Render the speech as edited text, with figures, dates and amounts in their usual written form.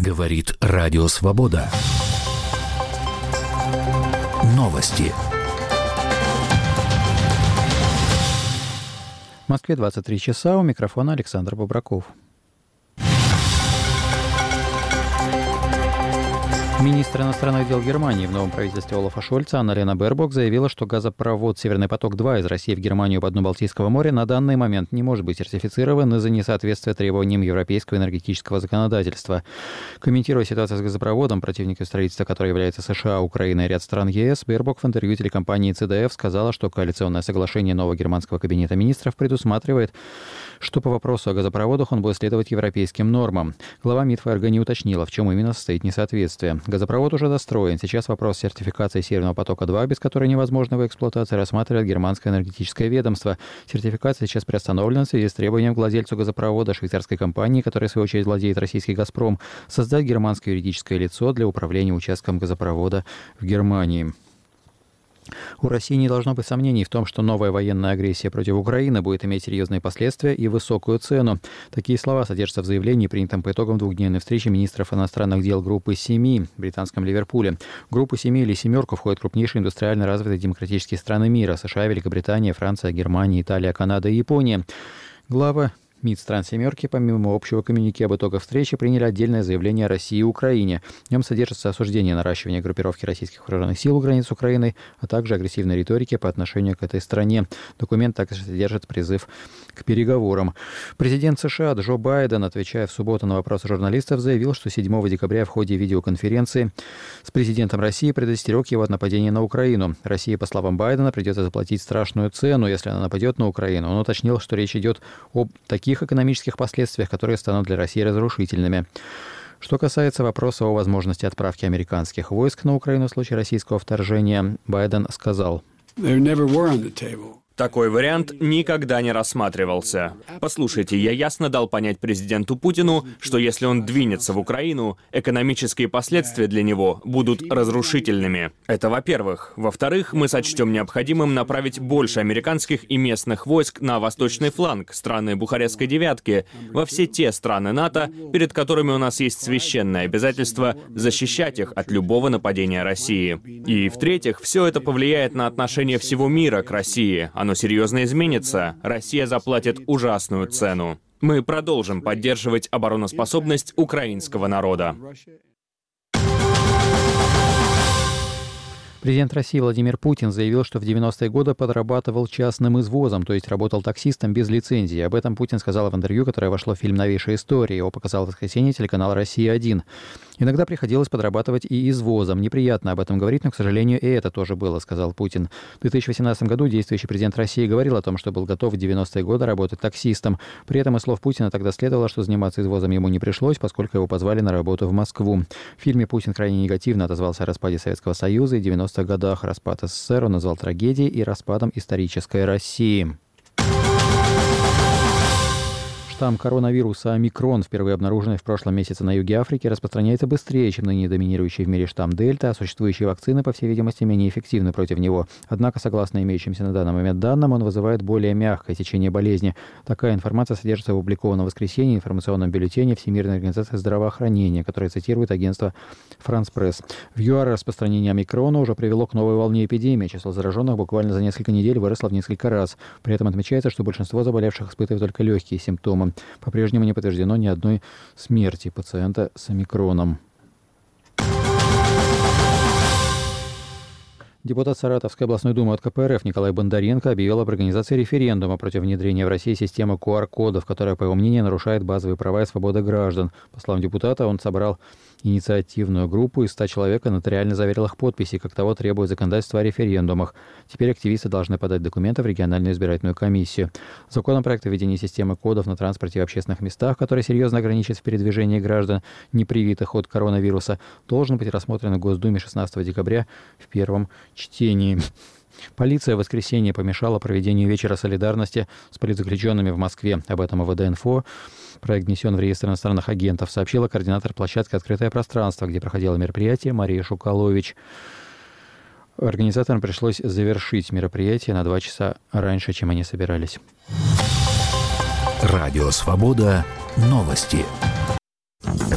Говорит Радио Свобода. Новости. В Москве 23 часа. У микрофона Александр Бобраков. Министр иностранных дел Германии в новом правительстве Олафа Шольца Анна-Лена Бербок заявила, что газопровод «Северный поток-2» из России в Германию по дну Балтийского моря на данный момент не может быть сертифицирован из-за несоответствия требованиям европейского энергетического законодательства. Комментируя ситуацию с газопроводом, противником строительства которой являются США, Украина и ряд стран ЕС, Бербок в интервью телекомпании ЦДФ сказала, что коалиционное соглашение нового германского кабинета министров предусматривает, что по вопросу о газопроводах он будет следовать европейским нормам. Глава МИД ФРГ не уточнила, в чем именно состоит несоответствие. Газопровод уже достроен. Сейчас вопрос сертификации «Северного потока-2», без которой невозможна его эксплуатация, рассматривает германское энергетическое ведомство. Сертификация сейчас приостановлена в связи с требованием к владельцу газопровода, швейцарской компании, которая в свою очередь владеет российский «Газпром», создать германское юридическое лицо для управления участком газопровода в Германии. У России не должно быть сомнений в том, что новая военная агрессия против Украины будет иметь серьезные последствия и высокую цену. Такие слова содержатся в заявлении, принятом по итогам двухдневной встречи министров иностранных дел Группы Семи в британском Ливерпуле. В Группу Семи или Семерку входят крупнейшие индустриально развитые демократические страны мира: США, Великобритания, Франция, Германия, Италия, Канада и Япония. Главы МИД стран «семерки», помимо общего коммюнике об итогах встречи, приняли отдельное заявление о России и Украине. В нем содержится осуждение наращивания группировки российских вооруженных сил у границ Украины, а также агрессивной риторики по отношению к этой стране. Документ также содержит призыв к переговорам. Президент США Джо Байден, отвечая в субботу на вопросы журналистов, заявил, что 7 декабря в ходе видеоконференции с президентом России предостерег его от нападения на Украину. России, по словам Байдена, придется заплатить страшную цену, если она нападет на Украину. Он уточнил, что речь идет об таких экономических последствиях, которые станут для России разрушительными. Что касается вопроса о возможности отправки американских войск на Украину в случае российского вторжения, Байден сказал: Такой вариант никогда не рассматривался. Послушайте, я ясно дал понять президенту Путину, что если он двинется в Украину, экономические последствия для него будут разрушительными. Это во-первых. Во-вторых, мы сочтем необходимым направить больше американских и местных войск на восточный фланг страны Бухарестской девятки, во все те страны НАТО, перед которыми у нас есть священное обязательство защищать их от любого нападения России. И в-третьих, все это повлияет на отношение всего мира к России. Оно серьезно изменится. Россия заплатит ужасную цену. Мы продолжим поддерживать обороноспособность украинского народа. Президент России Владимир Путин заявил, что в 90-е годы подрабатывал частным извозом, то есть работал таксистом без лицензии. Об этом Путин сказал в интервью, которое вошло в фильм «Новейшая история». Его показал в воскресенье телеканал «Россия-1». «Иногда приходилось подрабатывать и извозом. Неприятно об этом говорить, но, к сожалению, и это тоже было», — сказал Путин. В 2018 году действующий президент России говорил о том, что был готов в 90-е годы работать таксистом. При этом из слов Путина тогда следовало, что заниматься извозом ему не пришлось, поскольку его позвали на работу в Москву. В фильме Путин крайне негативно отозвался о распаде Советского Союза и 90-х годах. Распад СССР он назвал трагедией и распадом исторической России. Штамм коронавируса омикрон, впервые обнаруженный в прошлом месяце на юге Африки, распространяется быстрее, чем ныне доминирующий в мире штамм дельта, а существующие вакцины, по всей видимости, менее эффективны против него. Однако, согласно имеющимся на данный момент данным, он вызывает более мягкое течение болезни. Такая информация содержится в опубликованном в воскресенье информационном бюллетене Всемирной организации здравоохранения, которое цитирует агентство France Press. В ЮАР распространение омикрона уже привело к новой волне эпидемии. Число зараженных буквально за несколько недель выросло в несколько раз. При этом отмечается, что большинство заболевших испытывают только легкие симптомы. По-прежнему не подтверждено ни одной смерти пациента с омикроном. Депутат Саратовской областной думы от КПРФ Николай Бондаренко объявил об организации референдума против внедрения в России системы QR-кодов, которая, по его мнению, нарушает базовые права и свободы граждан. По словам депутата, он собрал инициативную группу из 100 человек и нотариально заверил их подписи, как того требует законодательство о референдумах. Теперь активисты должны подать документы в региональную избирательную комиссию. Законопроект о введении системы кодов на транспорте и общественных местах, который серьезно ограничит передвижение граждан, не привитых от коронавируса, должен быть рассмотрен в Госдуме 16 декабря в первом чтении. Полиция в воскресенье помешала проведению вечера солидарности с политзаключенными в Москве. Об этом ОВД-инфо. Проект внесен в реестр иностранных агентов, сообщила координатор площадки «Открытое пространство», где проходило мероприятие, Мария Шукалович. Организаторам пришлось завершить мероприятие на 2 часа раньше, чем они собирались. Радио «Свобода». Новости.